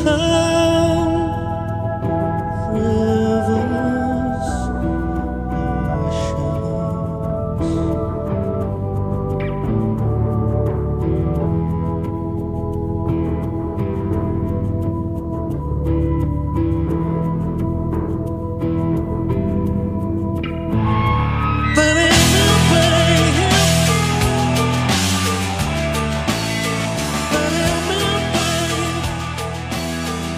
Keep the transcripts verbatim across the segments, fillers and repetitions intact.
come, rivers, but anyway, but anyway.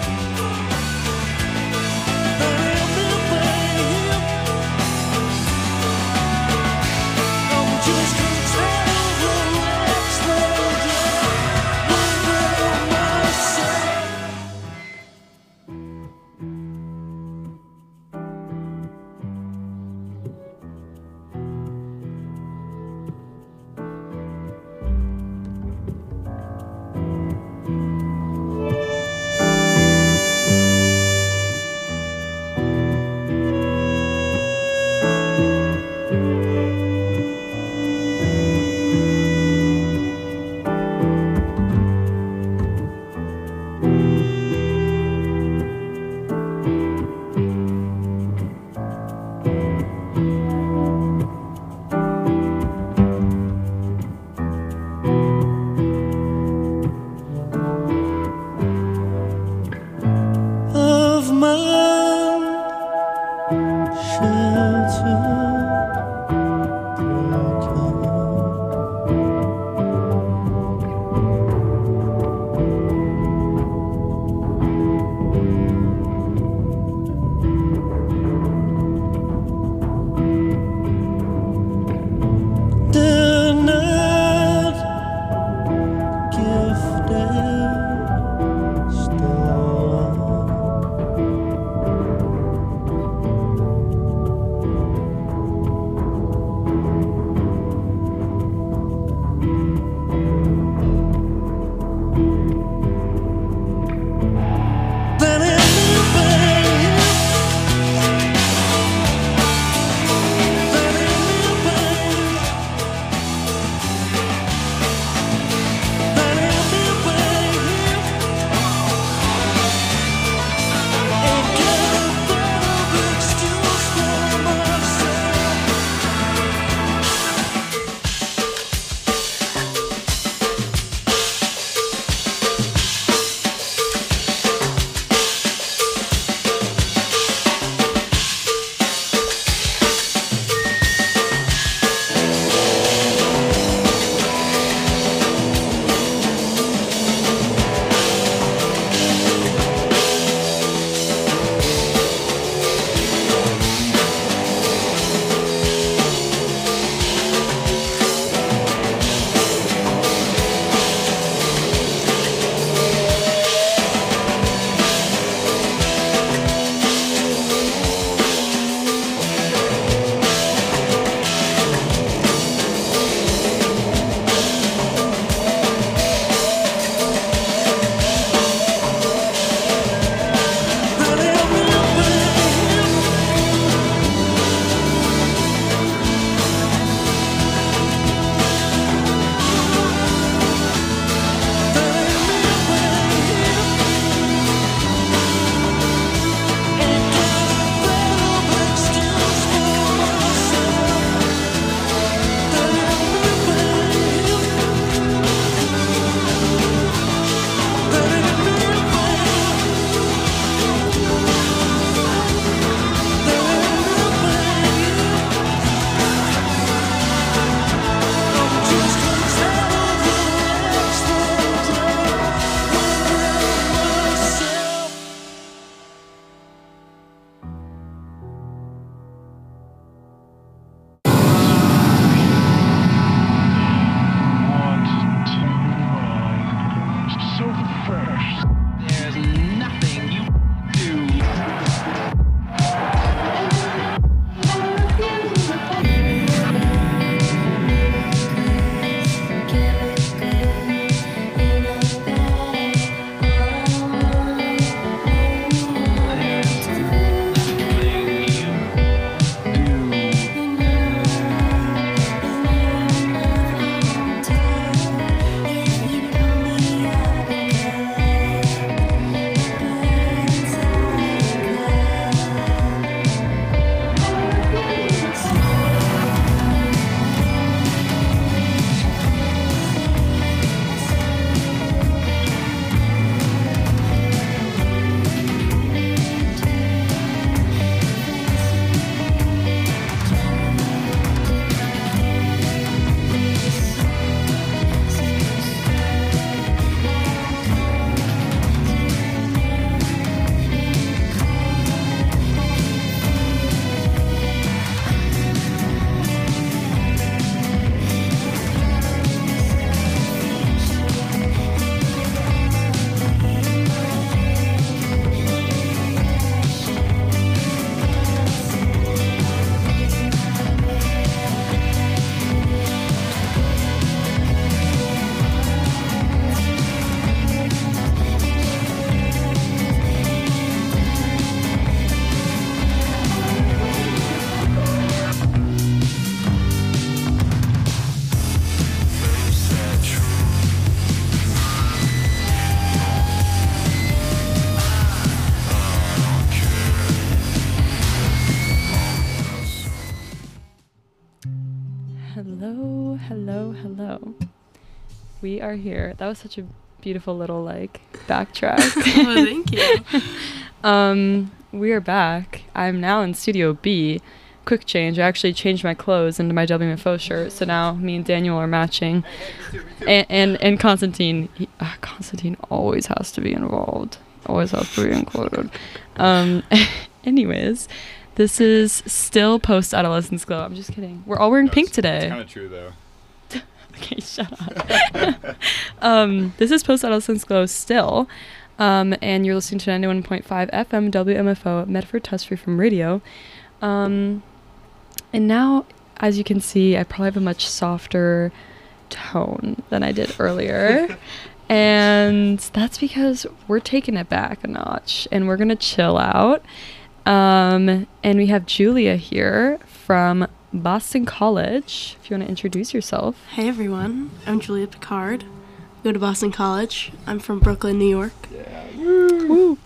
Hello, hello, hello. We are here. That was such a beautiful little like backtrack. Oh, thank you. um, we are back. I'm now in Studio B. Quick change. I actually changed my clothes into my W M F O shirt, so now me and Daniel are matching. And and, and Constantine, he, uh, Constantine always has to be involved. Always has to be included. Um, anyways. This is still post-adolescence glow. I'm just kidding. We're all wearing That's, pink today. That's kind of true, though. Okay, shut up. um, this is post-adolescence glow still. Um, and you're listening to ninety-one point five F M W M F O, Medford Test Free from Radio. Um, and now, as you can see, I probably have a much softer tone than I did earlier. And that's because we're taking it back a notch. And we're going to chill out. Um, and we have Julia here from Boston College. If you want to introduce yourself. Hey everyone, I'm Julia Picard. I go to Boston College. I'm from Brooklyn, New York. Yeah. Woo.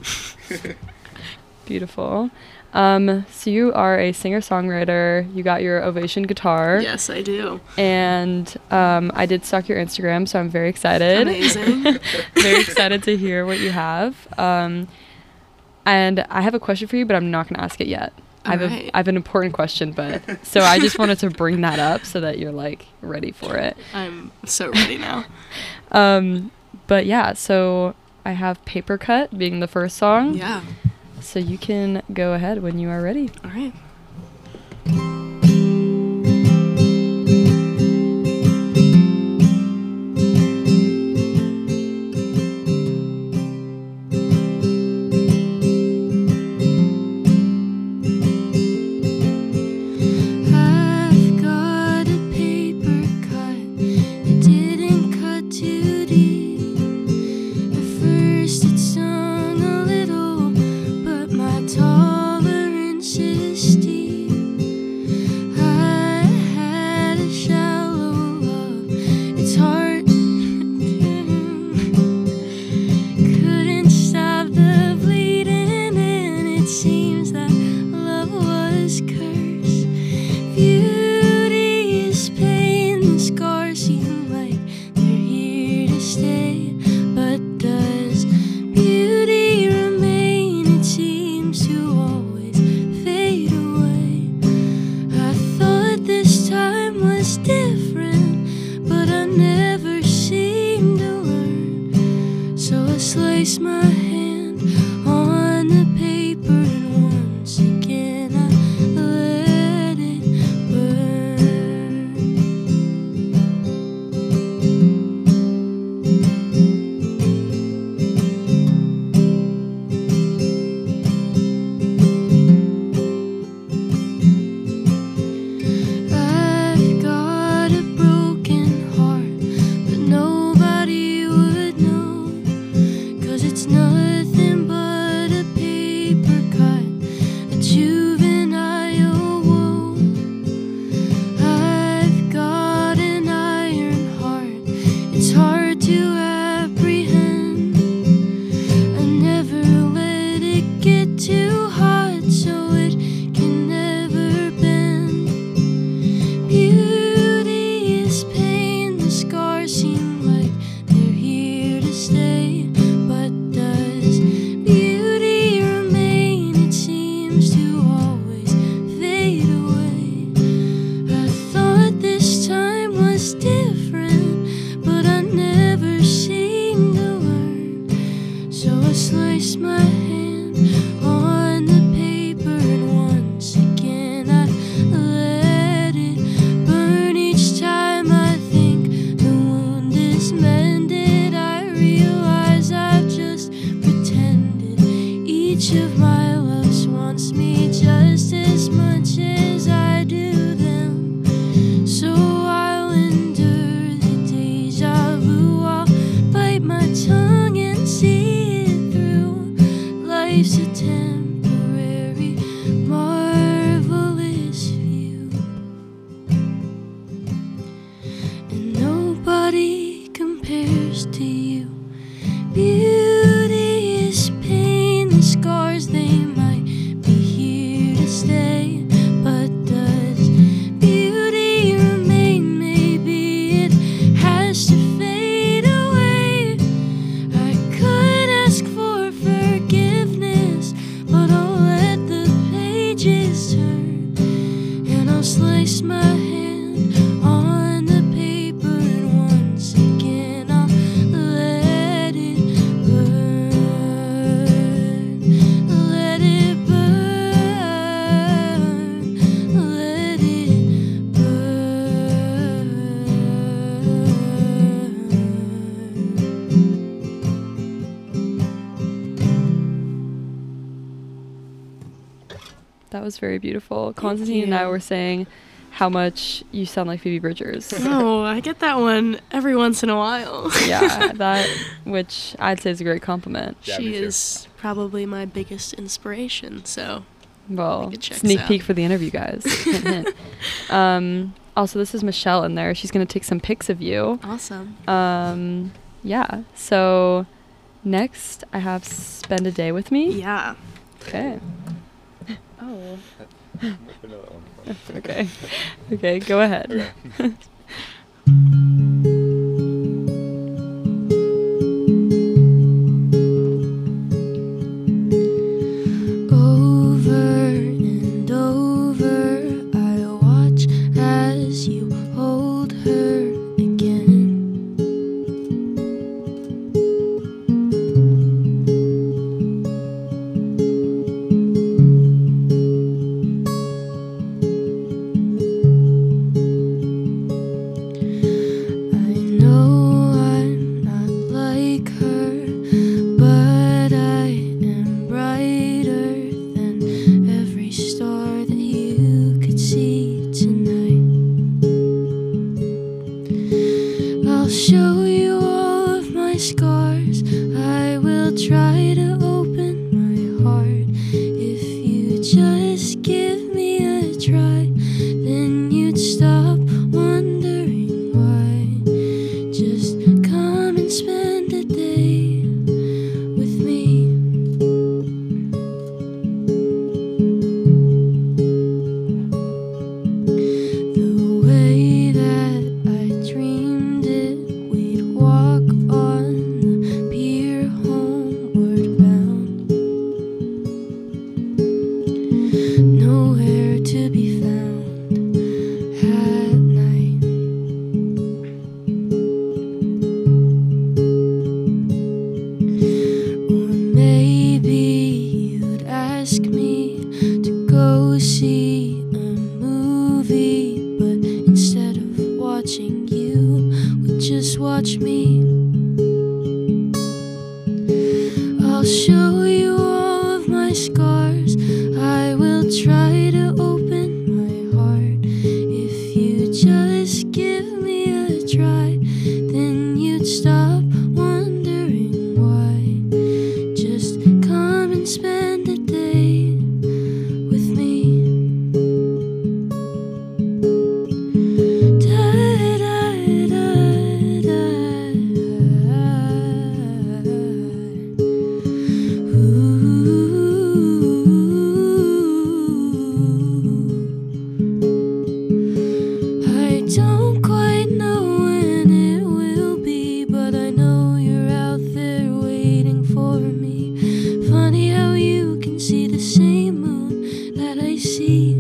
Beautiful. Um, so you are a singer-songwriter. You got your Ovation guitar. Yes, I do. And um, I did stalk your Instagram, so I'm very excited. Amazing. Very excited to hear what you have. Um, And I have a question for you, but I'm not going to ask it yet. I have, right. a, I have an important question, but so I just wanted to bring that up so that you're like ready for it. I'm so ready now. Um, but yeah, so I have Paper Cut being the first song. Yeah. So you can go ahead when you are ready. All right. Stay, but does beauty remain? That was very beautiful. Constantine and I you. were saying how much you sound like Phoebe Bridgers. Oh, I get that one every once in a while. Yeah, that, which I'd say is a great compliment. Yeah, she me too. is probably my biggest inspiration, so Well, think it checks sneak out. peek for the interview, guys. Hint, hint. Um, also, this is Michelle in there. She's going to take some pics of you. awesome. Um, yeah, so next I have Spend a Day With Me. Yeah. Okay. Oh. Another one. Okay. Okay, go ahead. Okay. Over and over, I watch as you hold her again. I know I'm not like her, but I am brighter than every star that you could see tonight. I'll show you all of my scars. I will try to open my heart. If you just give me a try, then you'd stop wondering why. Just come and spend a day with me. The way that I dreamed it, we'd walk on the pier homeward bound. Nowhere to be found at night. Or maybe you'd ask me to go see a movie, but instead of watching you, would just watch me. I'll show you all of my scars. I will try to open my heart. If you just give me a try, then you'd stop wondering why. Just come and spend a day with me. Da, da, da, da. Ooh. I don't quite know when it will be, but I know you're out there waiting for me. Funny how you can see the same moon that I see.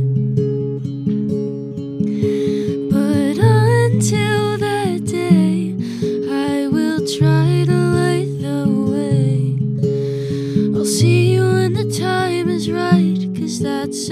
But until that day, I will try to light the way. I'll see you when the time is right, 'cause that's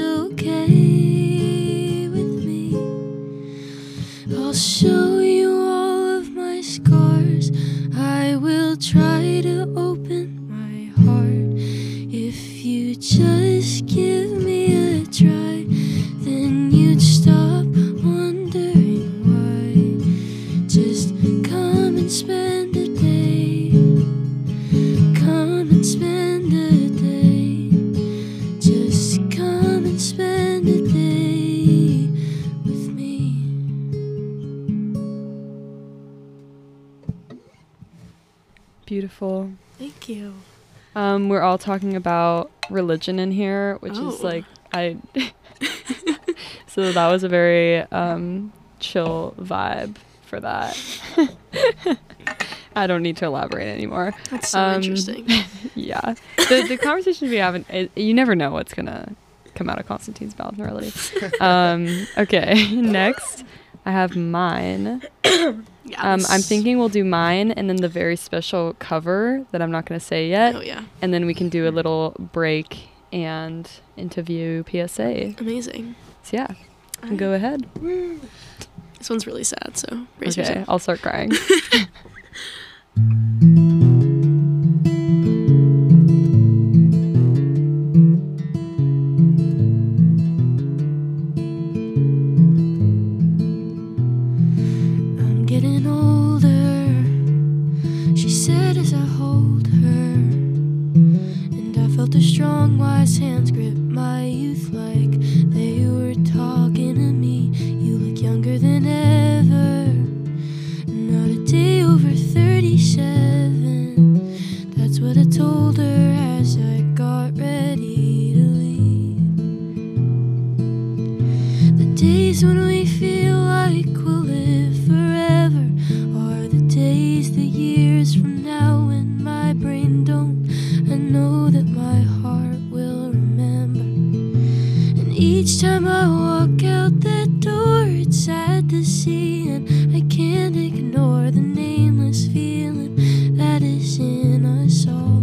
okay with me. I'll show you all of my scars. I will try to open my heart. If you just give me a try, then you'd stop wondering why. Just come and spend a day. Come and spend a day. Just come and spend a day with me. Beautiful. Thank you. Um, we're all talking about religion in here, which is Oh. like I. So that was a very um, chill vibe for that. I don't need to elaborate anymore. That's so Um, interesting. Yeah, the the conversations we have, it, you never know what's gonna come out of Constantine's mouth, really. Um, okay, next I have mine. Yeah, Um, I'm this- thinking we'll do mine and then the very special cover that I'm not gonna say yet. Oh yeah, And then we can do a little break and interview P S A. amazing. So yeah, go ahead. This one's really sad, so brace Okay, yourself. I'll start crying. as I hold her, and I felt her strong, wise hands grip my youth like they were talking to me. You look younger than ever, not a day over thirty-seven. That's what I told her as I got ready to leave. The days when we feel like we'll live forever are the days, the years from now when my brain don't. I know that my heart will remember. And each time I walk out that door, it's sad to see, and I can't ignore the nameless feeling that is in us all.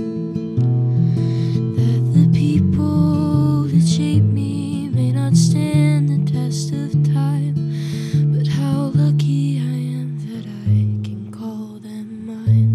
That the people that shape me may not stand the test of time, but how lucky I am that I can call them mine.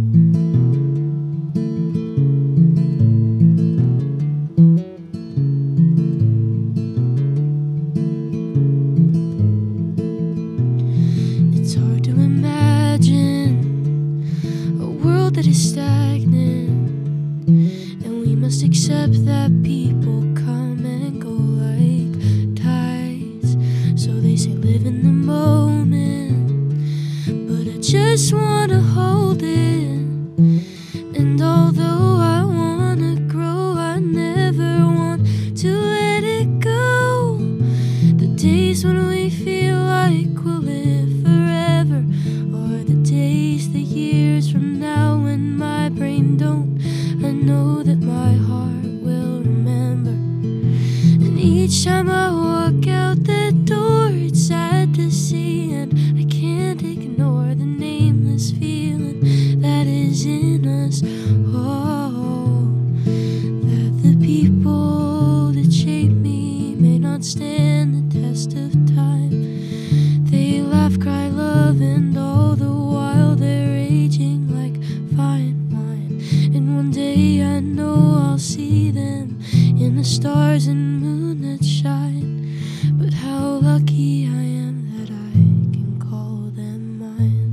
It's hard to imagine a world that is stagnant, and we must accept that people come and go like tides. So they say live in the moment, but I just wanna hold it. And although I wanna grow, I never want to let it go. The days when we feel like we'll live forever are the days, the years from now when my brain don't. I know that my heart will remember. And each time I walk out that door, it's sad to see, and I can't ignore the nameless feeling that is in us all. That the people that shape me may not stand the test of time. They laugh, cry, love, and all the while they're aging like fine wine. And one day I know I'll see them in the stars and moon that shine. But how lucky I am that I can call them mine.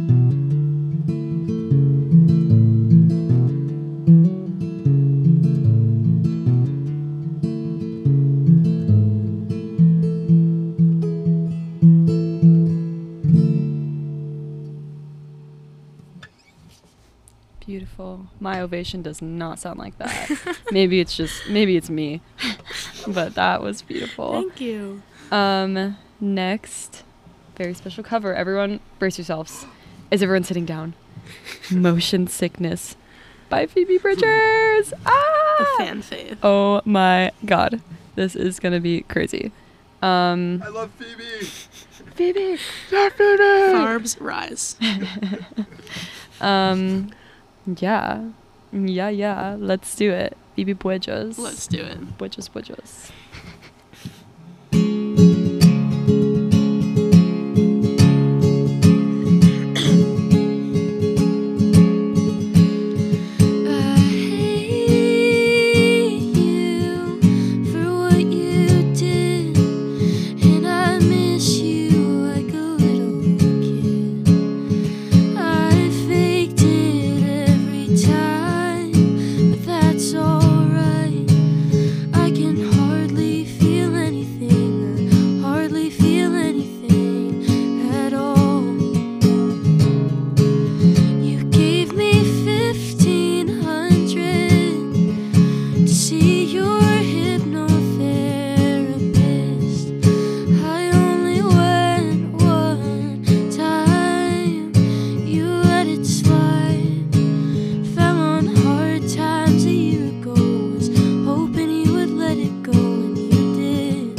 Beautiful. My ovation does not sound like that. Maybe it's just, maybe it's me. But that was beautiful. Thank you. Um, next, very special cover. Everyone, brace yourselves. Is everyone sitting down? Motion Sickness by Phoebe Bridgers. A Ah! fan fave. Oh my god. This is gonna be crazy. Um, I love Phoebe. Phoebe! Yeah, Phoebe! Farbs rise. Um, yeah. Yeah, yeah. Let's do it. Phoebe Bridgers. Let's do it. Bridgers, Bridgers. I hate you for what you did, and I miss you like a little kid. I faked it every time, but that's alright. I can hardly feel anything, hardly feel anything at all. You gave me fifteen hundred to see your hypnotherapist. I only went one time. You let it slide. Fell on hard times a year ago. Was hoping you would let it go, and you did.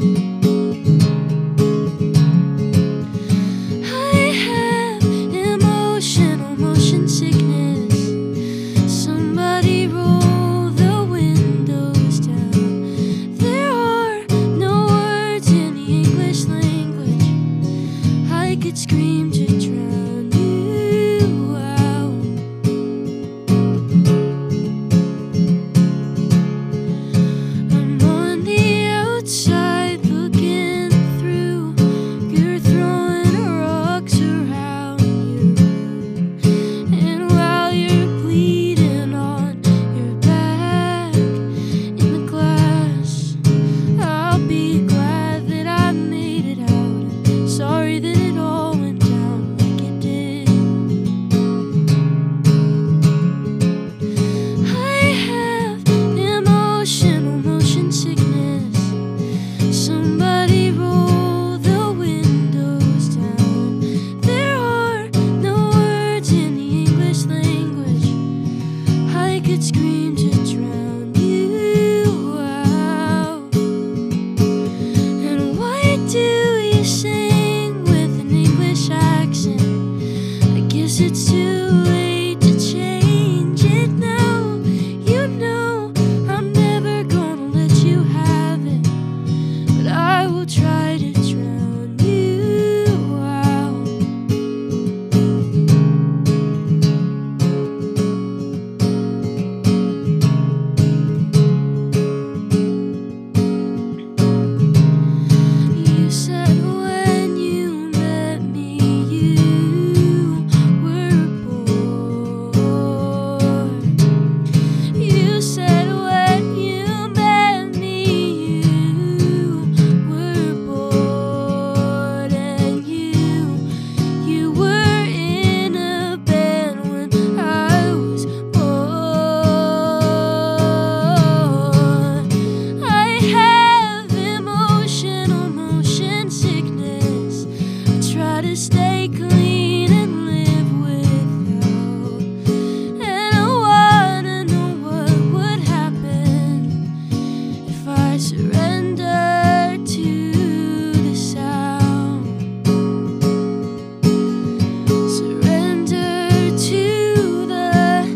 I have emotional motion sickness. Somebody roll the windows down. There are no words in the English language. I could scream to drown you out. I'm on the outside looking through. You're throwing rocks around your room. And while you're to stay clean and live without. And I wanna know what would happen if I surrender to the sound. Surrender to the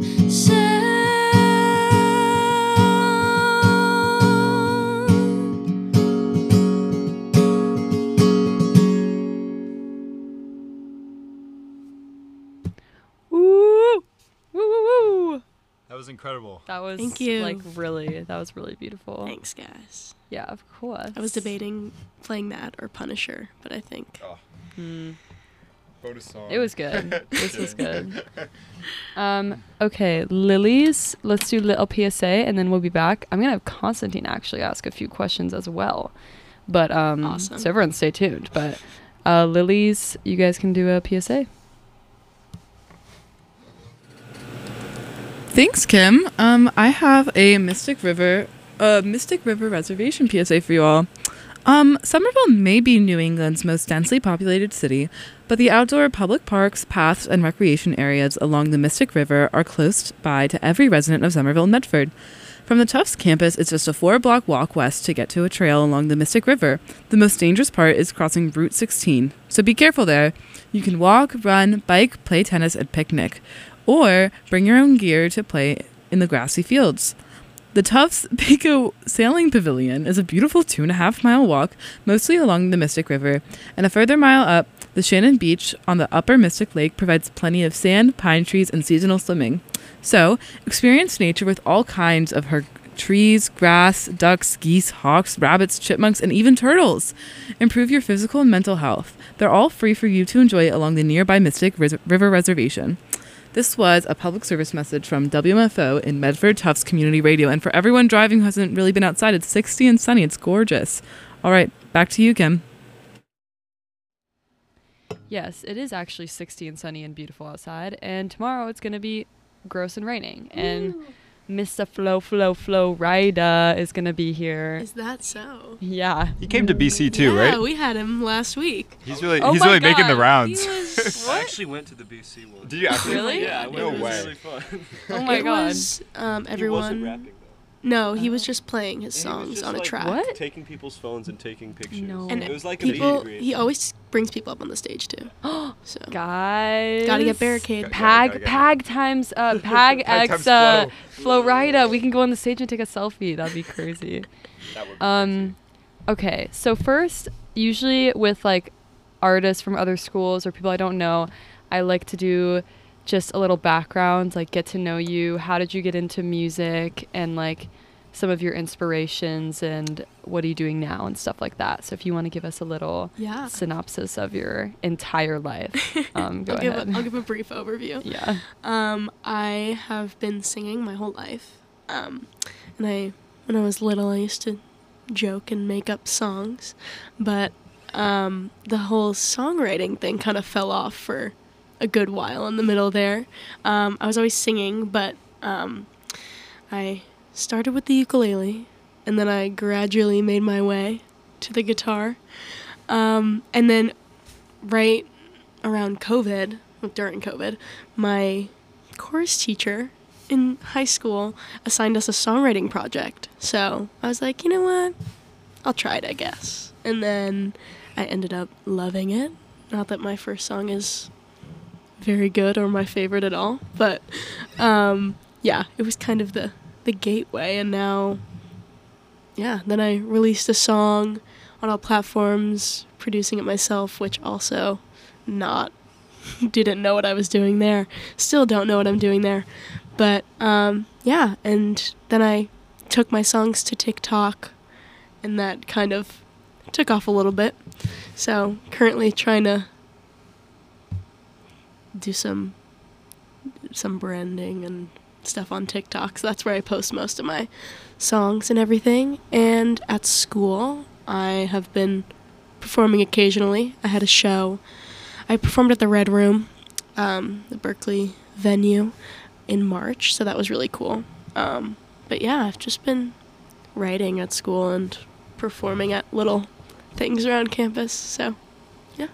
Woo! Woo woo woo! That was incredible. That was Thank you. like really that was really beautiful. Thanks, guys. Yeah, of course. I was debating playing that or Punisher, but I think Oh, Hmm. bonus song. It was good. This was good. Um, okay, Lilies, let's do little P S A and then we'll be back. I'm gonna have Constantine actually ask a few questions as well. But um Awesome. so everyone stay tuned. But uh Lilies, you guys can do a P S A. Thanks, Kim. Um, I have a Mystic River, uh, Mystic River Reservation P S A for you all. Um, Somerville may be New England's most densely populated city, but the outdoor public parks, paths, and recreation areas along the Mystic River are close by to every resident of Somerville and Medford. From the Tufts campus, it's just a four-block walk west to get to a trail along the Mystic River. The most dangerous part is crossing Route sixteen, so be careful there. You can walk, run, bike, play tennis, and picnic, or bring your own gear to play in the grassy fields. The Tufts Pico Sailing Pavilion is a beautiful two and a half mile walk, mostly along the Mystic River, and a further mile up, the Shannon Beach on the upper Mystic Lake provides plenty of sand, pine trees, and seasonal swimming. So, experience nature with all kinds of her trees, grass, ducks, geese, hawks, rabbits, chipmunks, and even turtles. Improve your physical and mental health. They're all free for you to enjoy along the nearby Mystic Ris- River Reservation. This was a public service message from W M F O in Medford Tufts Community Radio. And for everyone driving who hasn't really been outside, it's sixty and sunny. It's gorgeous. All right, back to you, Kim. Yes, it is actually sixty and sunny and beautiful outside. And tomorrow it's going to be gross and raining. And Mister Flo Flo Flo Rida is going to be here. is that so? Yeah. He came to B C too, yeah, right? we had him last week. He's really Oh he's my really making the God. rounds. He was I actually went to the B C one. Did you actually? Really? Yeah, I went. No it was way. really fun. Oh my it God. was um, He wasn't everyone. rapping though. No, he was just playing his And he was songs just, on a like, track. What? Taking people's phones and taking pictures. No. And it was like a meet people, and greet. he always brings people up on the stage too. So Guys. gotta get barricade. Got- Pag, gotta get- Pag times, uh, Pag Pag X, times uh, Flo. Flo Rida. We can go on the stage and take a selfie. That'd be crazy. That would be Um, okay, so first, usually with like artists from other schools or people I don't know, I like to do just a little background, like get to know you. How did you get into music, and like some of your inspirations, and what are you doing now, and stuff like that. So if you want to give us a little Yeah. synopsis of your entire life, um, go I'll give, ahead. a, I'll give a brief overview. yeah. Um, I have been singing my whole life. Um, and I, when I was little, I used to joke and make up songs, but um, the whole songwriting thing kind of fell off for a good while in the middle there. Um, I was always singing, but um, I started with the ukulele, and then I gradually made my way to the guitar. Um, and then right around COVID, well, during COVID, my chorus teacher in high school assigned us a songwriting project. So I was like, you know what? I'll try it, I guess. And then I ended up loving it. Not that my first song is very good or my favorite at all, but um, yeah, it was kind of the, the gateway. And now, yeah, then I released a song on all platforms, producing it myself, which also not didn't know what I was doing there. Still don't know what I'm doing there. But um, yeah, and then I took my songs to TikTok, and that kind of took off a little bit. So currently trying to do some some branding and stuff on TikTok. So that's where I post most of my songs and everything. And at school, I have been performing occasionally. I had a show. I performed at the Red Room, um, the Berkeley venue, in March, so that was really cool. Um, but yeah, I've just been writing at school and performing at little things around campus, so yeah.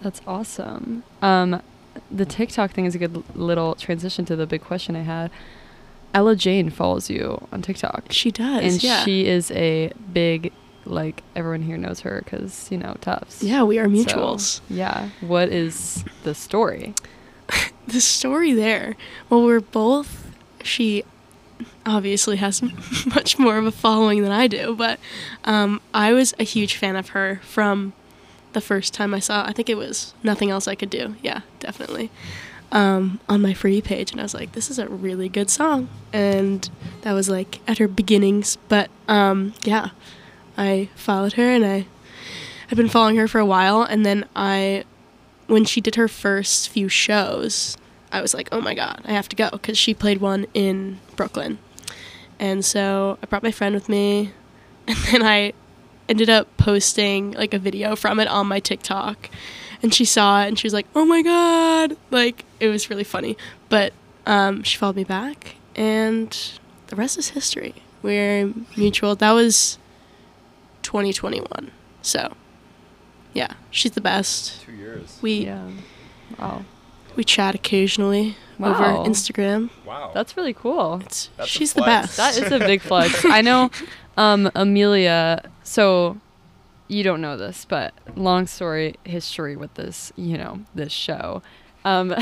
That's awesome. Um, the TikTok thing is a good l- little transition to the big question I had. Ella Jane follows you on TikTok. She does. And yeah. she is a big, like, everyone here knows her because, you know, Tufts. yeah, we are So, mutuals. yeah. What is the story? The story there. Well, we're both. She obviously has much more of a following than I do, but um, I was a huge fan of her from the first time I saw. I think it was Nothing Else I Could Do. Yeah, definitely. Um, on my free page, and I was like, this is a really good song. And that was like at her beginnings. But um, yeah, I followed her, and I I've been following her for a while. And then I, when she did her first few shows, I was like, oh my god, I have to go, because she played one in Brooklyn. And so I brought my friend with me, and then I ended up posting like a video from it on my TikTok. And she saw it, and she was like, oh my god. Like, it was really funny. But um, she followed me back, and the rest is history. We're mutual. That was twenty twenty-one. So, yeah, she's the best. Two years. We Yeah. Wow. we chat occasionally over Wow. Instagram. Wow. That's really cool. It's, That's a she's the flex. best. That is a big flex. I know um, Amelia, so you don't know this, but long story history with this, you know, this show. Um,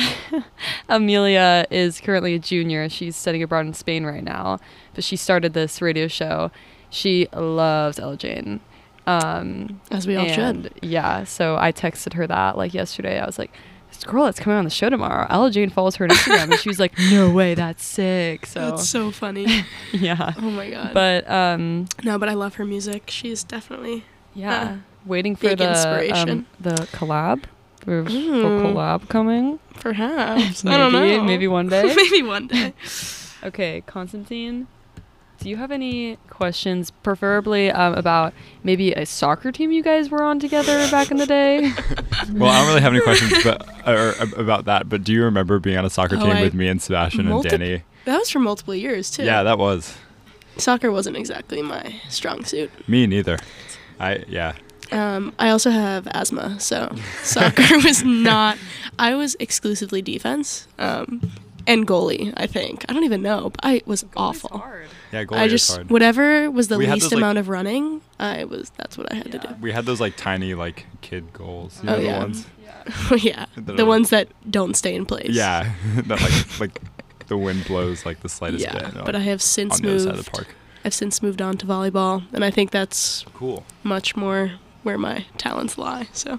Amelia is currently a junior. She's studying abroad in Spain right now, but she started this radio show. She loves Ella Jane. Um, As we all and should. yeah, so I texted her that like yesterday. I was like, this girl that's coming on the show tomorrow, Ella Jane follows her on Instagram. And she was like, no way, that's sick. So That's so funny. yeah. Oh my god. But um, no, but I love her music. She's definitely yeah, Uh, waiting for big the inspiration. um, the collab. There's a Ooh. collab coming. perhaps. Maybe, I don't know. maybe one day. Maybe one day. Okay, Constantine, do you have any questions, preferably um, about maybe a soccer team you guys were on together back in the day? Well, I don't really have any questions but, or, about that, but do you remember being on a soccer Oh, team I- with me and Sebastian multi- and Danny? That was for multiple years too. Yeah, that was. Soccer wasn't exactly my strong suit. Me neither. I, yeah. Um, I also have asthma, so soccer was not. I was exclusively defense um, and goalie. I think I don't even know, but I was awful. Yeah, goalie I is just hard. whatever was the We had least those, like- amount of running. I was. That's what I had to do. We had those like tiny like kid goals. You Oh, know, the yeah. ones? yeah, That the are- ones that don't stay in place. Yeah, that like like the wind blows like the slightest yeah. bit. and, But I like, have since on the other moved. side of the park. I've since moved on to volleyball, and I think that's Cool. much more where my talents lie. So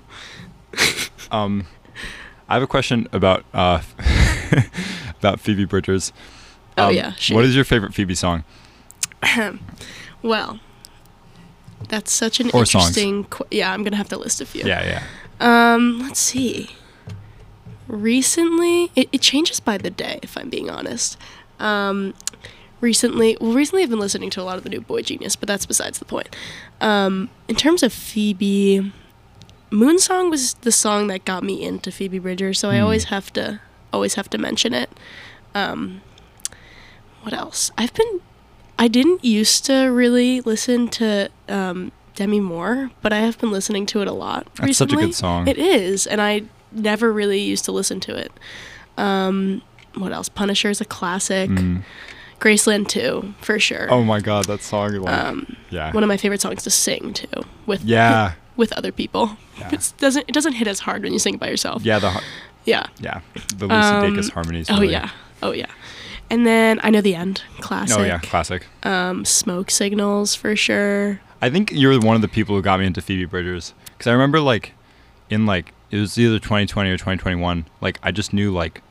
Um, I have a question about uh about Phoebe Bridgers. Oh, Um, yeah, she- What is your favorite Phoebe song? well, that's such an Or songs. interesting. Qu- yeah, I'm gonna have to list a few. Yeah, yeah. Um, let's see. Recently, it, it changes by the day, if I'm being honest. Um, recently, well, recently I've been listening to a lot of the new Boy Genius, but that's besides the point. Um, in terms of Phoebe, Moonsong was the song that got me into Phoebe Bridgers, so I Hmm. always have to, always have to mention it. Um, what else? I've been, I didn't used to really listen to um, Demi Moore, but I have been listening to it a lot That's recently. such a good song. It is, and I never really used to listen to it. Um, what else? Punisher is a classic. Mm. Graceland too, for sure. Oh my god, that song like Um, yeah. One of my favorite songs to sing too, with Yeah. with other people. Yeah. It doesn't it doesn't hit as hard when you sing it by yourself. Yeah, the har- Yeah. yeah, the Lucy Um, Dacus harmonies. Oh really. yeah. Oh yeah. And then I Know the End, classic. Oh yeah, classic. Um, Smoke Signals for sure. I think you're one of the people who got me into Phoebe Bridgers because I remember like in like it was either twenty twenty or twenty twenty-one. Like I just knew like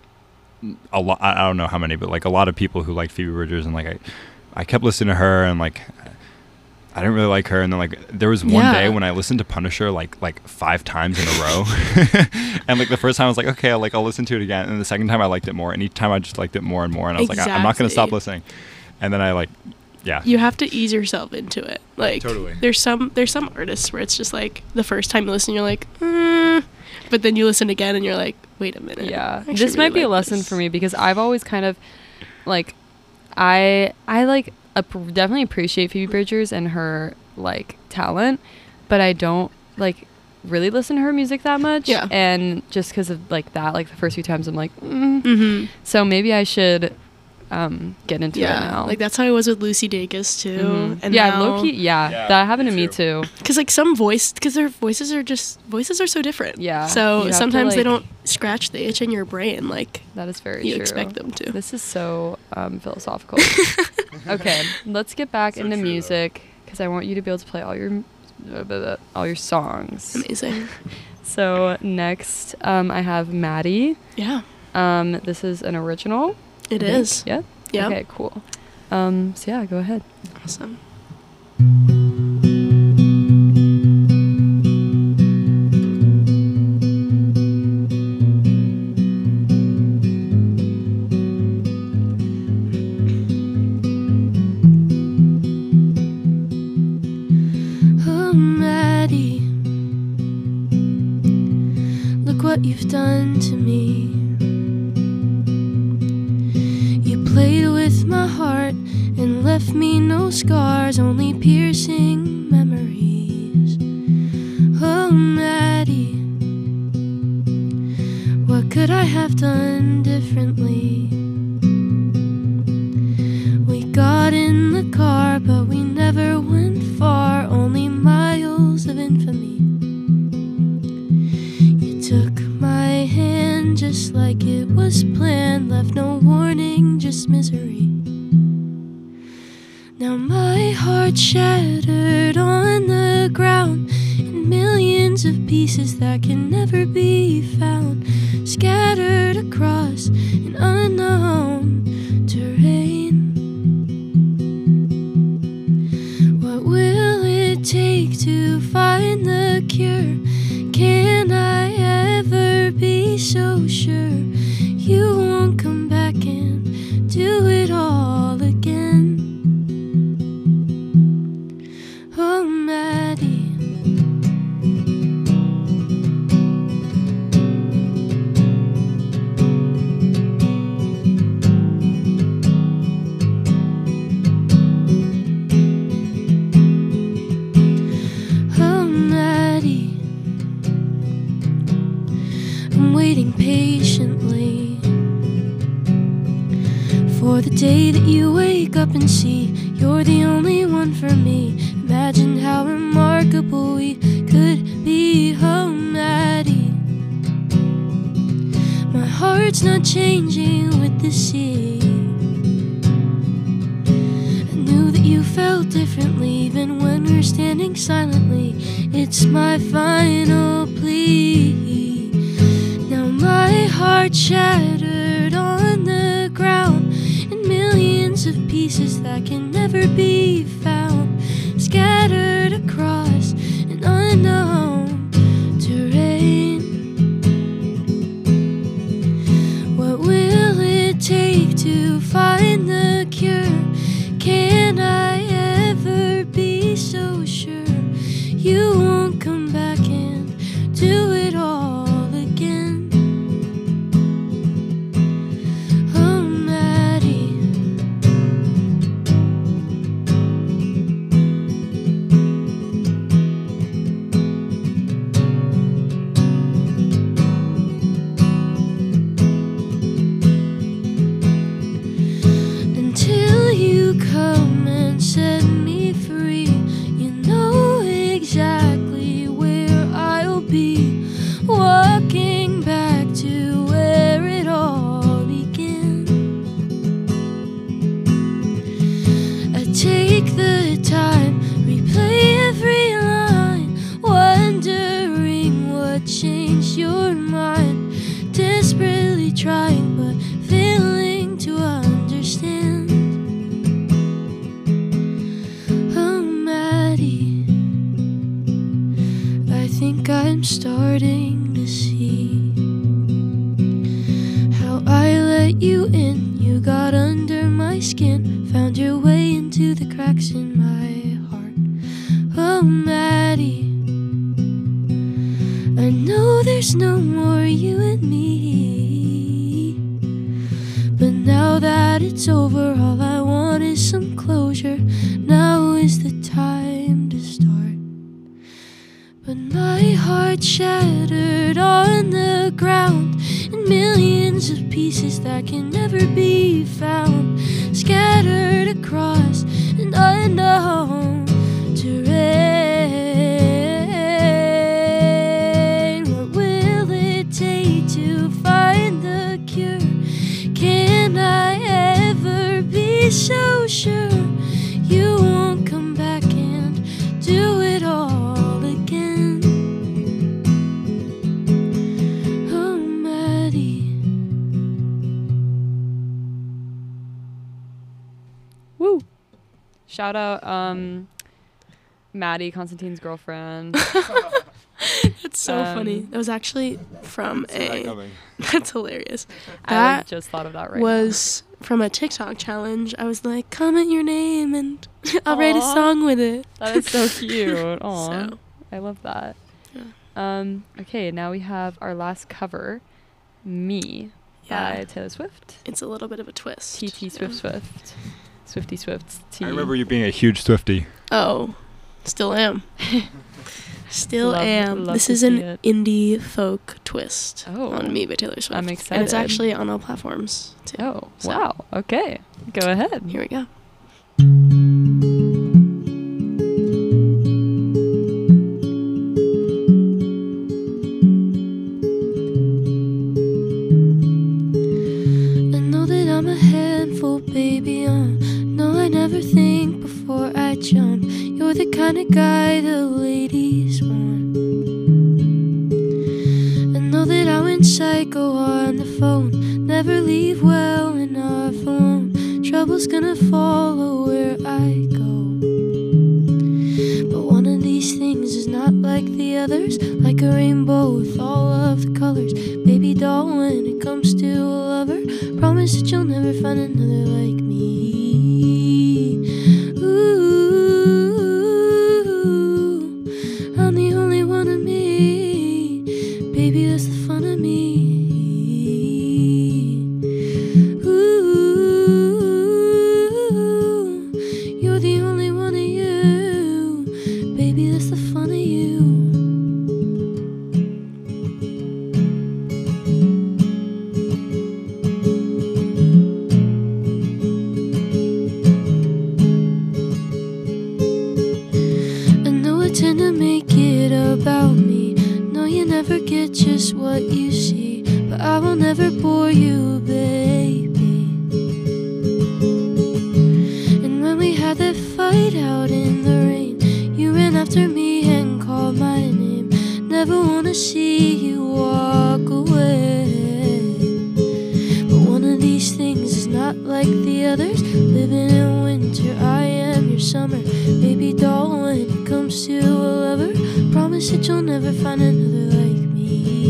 a lot. I don't know how many, but like a lot of people who like Phoebe Bridgers, and like I, I kept listening to her, and like I didn't really like her, and then like there was one Yeah. day when I listened to Punisher like like five times in a row, and like the first time I was like okay, I'll, like I'll listen to it again, and the second time I liked it more, and each time I just liked it more and more, and I was like I- I'm not gonna stop Exactly. listening, and then I like yeah. You have to ease yourself into it. Like Totally. there's some there's some artists where it's just like the first time you listen you're like, mm, but then you listen again and you're like, wait a minute. Yeah, I actually this might really be a like lesson this. for me because I've always kind of like I I like ap- definitely appreciate Phoebe Bridgers and her like talent, but I don't like really listen to her music that much. Yeah. And just because of like that, like the first few times, I'm like, mm. Mm-hmm. So maybe I should um, get into it Yeah, now. like that's how I was with Lucy Dacus too. Mhm. And yeah, now, low key. Yeah, Yeah, that happened me to me too. too. because like some voice, because their voices are just voices are so different. Yeah, you So have to, sometimes they like- don't scratch the itch in your brain like That is very you true. expect them to. This is so um, philosophical. Okay, let's get back So into true, though. music because I want you to be able to play all your uh, blah, blah, blah, all your songs. Amazing. So next, um, I have Maddie. Yeah, Um, this is an original. it I think. is. Yeah. Yeah. Okay. Cool. Um, so yeah, go ahead. Awesome. Oh, Maddie, look what you've done to me. You played with my heart and left me no scars, only piercing memories. Oh, Maddie, what could I have done differently? We got in the car, but we never went far, only miles of infamy. You took my hand just like it was planned, left no warning, just misery. Now my heart shattered on the ground in millions of pieces that can never be found, scattered across an unknown terrain. What will it take to find the cure? Can I ever be so sure you won't come back and do it all again? Oh, Maddie, oh, Maddie, I'm waiting patiently for the day that you wake up and see you're the only one for me. Imagine how remarkable we could be. Oh, Maddie, my heart's not changing with the sea. I knew that you felt differently even when we're standing silently. It's my final plea. Now my heart shattered on the ground in millions of pieces that can never be found, scattered across an unknown terrain. What will it take to find the cure? Can I ever be so sure you won't come back and do it all again? Oh, Maddie, until you come and set me free, you know exactly where I'll be, walking back to where it all began. I take the time, replay every line, wondering what changed your mind, desperately trying but failing to understand. Oh, Maddie, I think I'm starting to see how I let you in. You got under my skin, found your way into the cracks in my heart. Oh, Maddie, I know there's no more you and me, but now that it's over, all I want is some closure. Now is the time to start. But my heart shattered on the ground in millions of pieces that can never be found, scattered across an unknown terrain. What will it take to find the cure? Can I ever be so sure you won't come back and do it all again? Oh, Maddie. Woo! Shout out, um, Maddie, Constantine's girlfriend. That's so Um, funny. That was actually from See that a. coming. That's hilarious. I like, That just thought of that right was from a TikTok challenge. I was like, comment your name and I'll write a Aw. song with it. now. That is so cute. Aw, So, I love that. Yeah. Um, okay, now we have our last cover, Me, yeah, by Taylor Swift. it's a little bit of a twist. T T Swift Yeah. Swift. Swifty Swift. T. I remember you being a huge Swiftie. Oh, still am. Still Love- am. love This to is see an it. indie folk twist Oh. on Me by Taylor Swift. I'm And it's excited. actually on all platforms too. Oh, So- wow. Okay, go ahead. Here we go. I know that I'm a handful, baby. Uh, no, I never think before I jump. You're the kind of guy the ladies want. I know that I went psycho on the phone. Never leave well enough alone. Trouble's gonna follow where I go. But one of these things is not like the others, like a rainbow with all of the colors. Baby doll, when it comes to a lover, promise that you'll never find another like me. Ooh, I'm the only one of me. Baby, that's the fun of me. Ooh, you're the only one of you. Baby, that's the fun of you. I know I tend to make it about me. No, you never get just what you see, but I will never bore you, baby. And when we had that fight out in the rain, you ran after me and called my name. Never wanna see you walk away. But one of these things is not like the others. Living in winter, I am your summer. Baby doll, when it comes to a lover, promise that you'll never find another like me.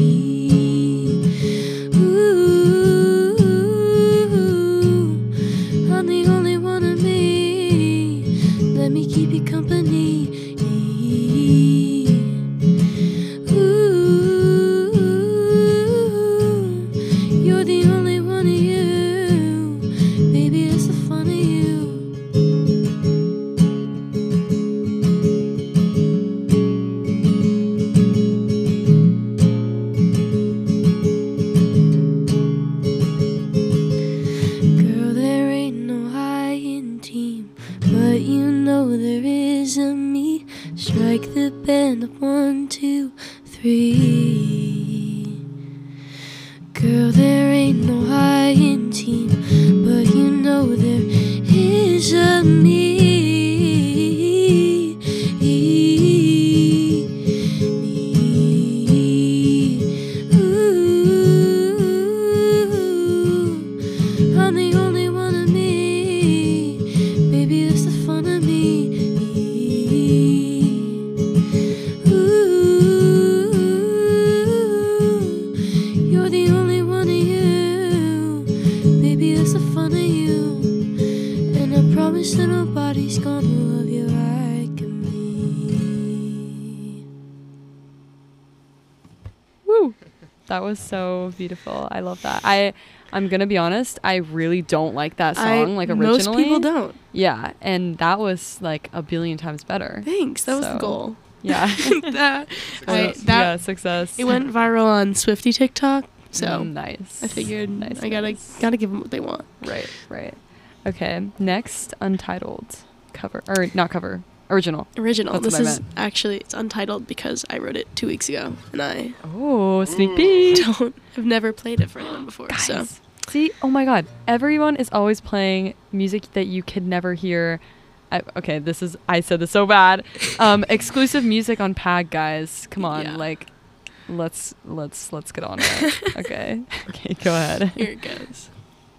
Ooh, I'm the only one of me. Let me keep you company. Ooh, you're the only one of you. Baby, it's the fun of you. Girl, there ain't no high-end team, but you know there is a me. Strike the band up, one, two, three. Girl, there ain't no high-end team, but you know there is a me. Me. Ooh, I'm the only one of me. Baby, that's the fun of me. Ooh, you're the only one of you. Baby, that's the fun of you. And I promise that nobody's gonna love you like me. Woo! That was so beautiful. I love that. I I'm gonna be honest. I really don't like that song. I, like originally, most people don't. Yeah, and that was like a billion times better. Thanks. That was So, the goal. Yeah. that, I, Uh, that yeah, success. it went viral on Swifty TikTok, so Mm, nice. I figured Nice, I gotta nice. gotta give them what they want. Right, right. Okay, next, Untitled cover or not cover, original. Original. That's this what I is meant. actually it's untitled because I wrote it two weeks ago, and I Oh, sneak peek. don't have never played it for anyone before. So Guys, see, oh my God, everyone is always playing music that you could never hear. I, okay, this is I said this so bad. Um, exclusive music on Pag, guys. Come on, Yeah. like, let's let's let's get on it. Okay, okay, go ahead. here it goes.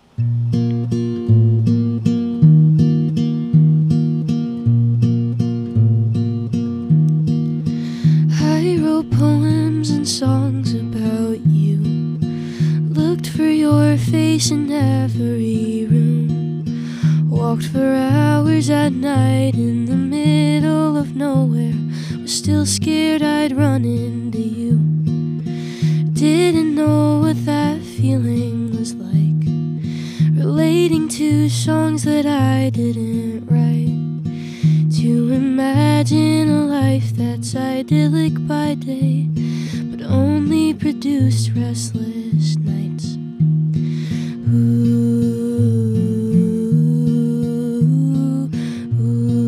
I wrote poems and songs about you. Looked for your face in every room. Walked for hours at night in the middle of nowhere. Was still scared I'd run into you. Didn't know what that feeling was like. Relating to songs that I didn't write. To imagine a life that's idyllic by day, but only produced restless nights. Ooh, ooh,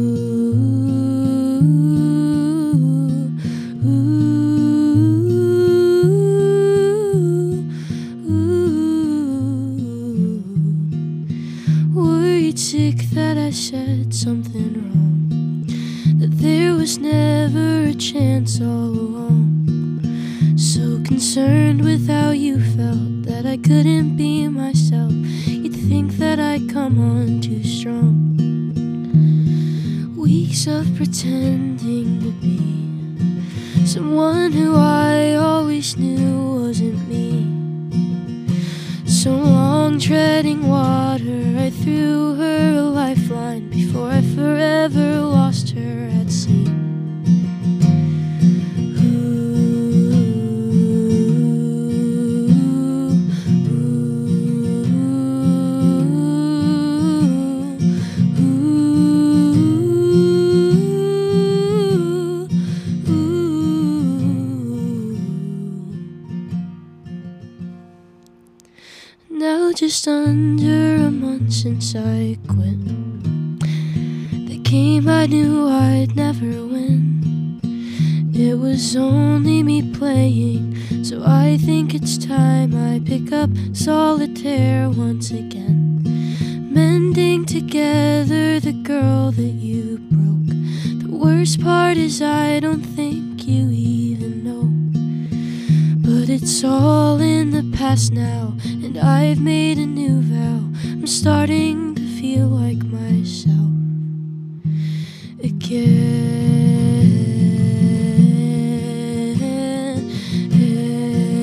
ooh, ooh. Worried sick that I said something wrong, that there was never a chance all along. So concerned with how you felt that I couldn't be myself. You'd think that I'd come on too strong. Weeks of pretending to be someone who I always knew wasn't me. So long treading water, I threw her a lifeline before I forever lost her at sea. Now just under a month since I quit, the game I knew I'd never win. It was only me playing, so I think it's time I pick up solitaire once again. Mending together the girl that you broke. The worst part is I don't think you even know. But it's all in the past now, and I've made a new vow. I'm starting to feel like myself again.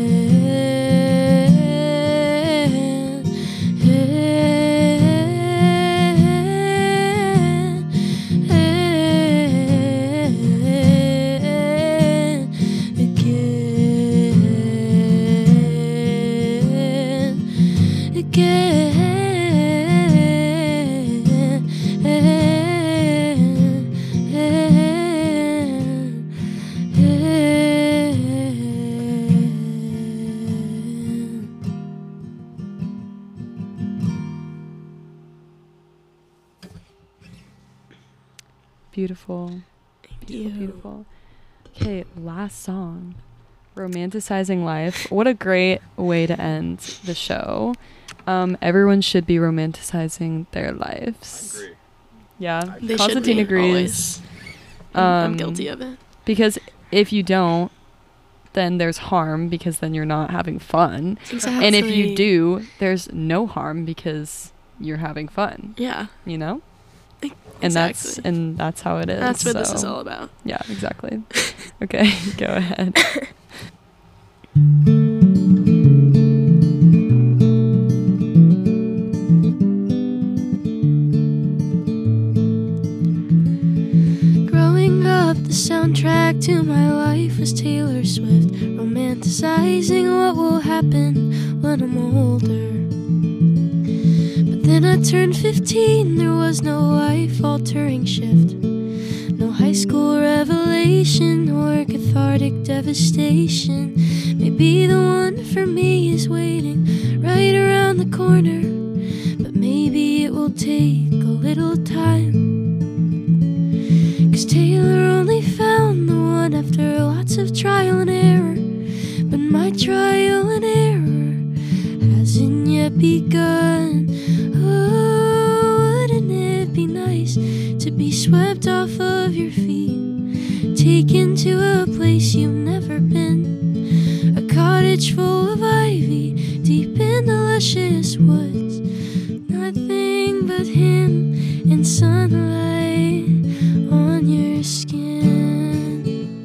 Beautiful. Beautiful, you. beautiful. Okay, last song. Romanticizing life. What a great way to end the show. Um, everyone should be romanticizing their lives. Agree. Yeah, They should Constantine be, agrees. always. I'm, I'm Um, guilty of it. Because if you don't, then there's harm because then you're not having fun. Exactly. And if you do, there's no harm because you're having fun. yeah, You know? And that's exactly. and that's how it is. That's what this is so- all about. Yeah, exactly. Okay, go ahead. Growing up, the soundtrack to my life was Taylor Swift, romanticizing what will happen when I'm older. But then I turned fifteen, there was no life-altering shift, no high high school revelation or cathartic devastation. Maybe the one for me is waiting right around the corner, but maybe it will take a little time. 'Cause Taylor only found the one after lots of trial and error, but my trial and error hasn't yet begun. Oh, wouldn't it be nice to be swept off of your feet, taken to a place you've never been, a cottage full of ivy deep in the luscious woods, nothing but him and sunlight on your skin.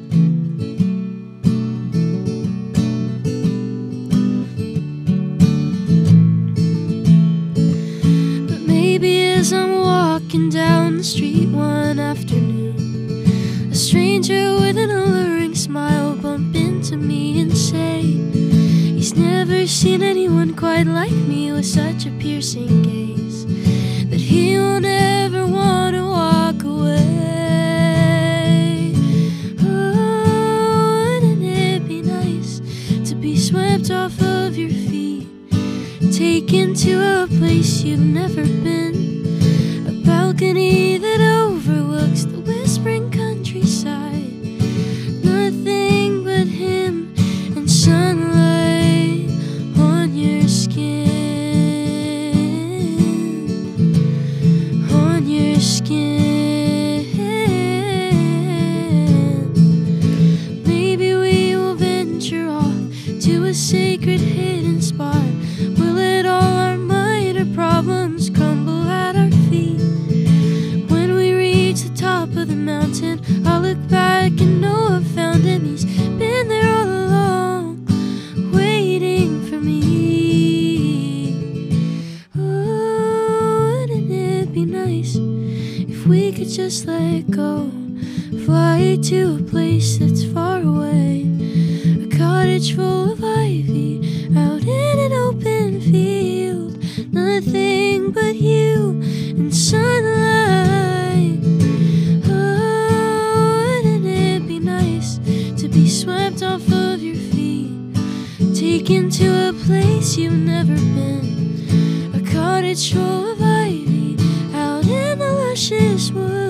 But maybe as I'm walking down the street one afternoon, a stranger with an alluring smile bump into me and say, he's never seen anyone quite like me with such a piercing gaze, that he won't ever want to walk away. Oh, wouldn't it be nice to be swept off of your feet, taken to a place you've never been, a balcony that overlooks the whispering countryside, nothing but him and sunlight on your skin, on your skin. Maybe we will venture off to a sacred hidden spot. We'll let all our minor problems crumble at our feet. When we reach the top of the mountain, I'll look back and know I've found him. He's been there all along, waiting for me. Oh, wouldn't it be nice if we could just let go, fly to a place that's far away, a cottage full of ivy out in an open field, nothing but you and sunlight. Oh, wouldn't it be nice to be swept off of your feet, taken to a place you've never been, a cottage full of ivy out in the luscious woods.